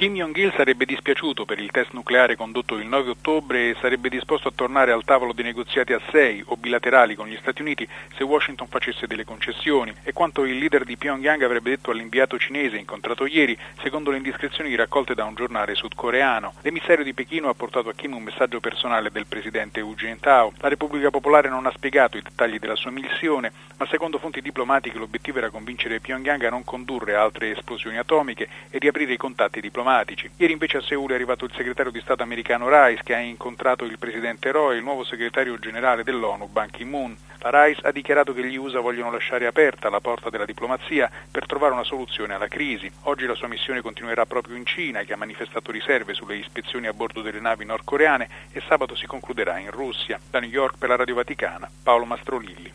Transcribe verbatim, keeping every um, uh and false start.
Kim Jong-il sarebbe dispiaciuto per il test nucleare condotto il nove ottobre e sarebbe disposto a tornare al tavolo dei negoziati a sei o bilaterali con gli Stati Uniti se Washington facesse delle concessioni. È quanto il leader di Pyongyang avrebbe detto all'inviato cinese incontrato ieri, secondo le indiscrezioni raccolte da un giornale sudcoreano. L'emissario di Pechino ha portato a Kim un messaggio personale del presidente Hu Jintao. La Repubblica Popolare non ha spiegato i dettagli della sua missione, ma secondo fonti diplomatiche l'obiettivo era convincere Pyongyang a non condurre altre esplosioni atomiche e riaprire i contatti diplomatici. Ieri invece a Seul è arrivato il segretario di Stato americano Rice, che ha incontrato il presidente Roy e il nuovo segretario generale dell'ONU Ban Ki-moon. La Rice ha dichiarato che gli U S A vogliono lasciare aperta la porta della diplomazia per trovare una soluzione alla crisi. Oggi la sua missione continuerà proprio in Cina, che ha manifestato riserve sulle ispezioni a bordo delle navi nordcoreane, e sabato si concluderà in Russia. Da New York per la Radio Vaticana, Paolo Mastrolilli.